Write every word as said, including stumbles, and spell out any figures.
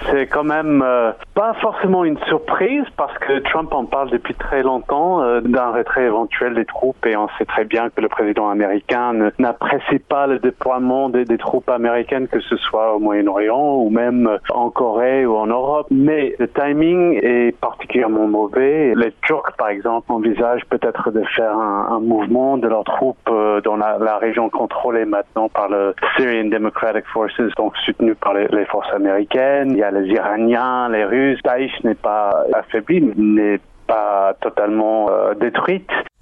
c'est quand même euh, pas forcément une surprise parce que Trump en parle depuis très longtemps euh, d'un retrait éventuel des troupes et on sait très bien que le président américain ne, n'apprécie pas le déploiement des, des troupes américaines, que ce soit au Moyen-Orient ou même en Corée ou en Europe. Mais le timing est particulièrement mauvais. Les Turcs, par exemple, envisagent peut-être de faire un, un mouvement de leurs troupes euh, dans la, la région contrôlée maintenant par le Syrian Democratic Forces, donc soutenu par les, les forces américaines. Il y a les Iraniens, les Russes. Daesh n'est pas affaibli, n'est pas totalement euh, détruite.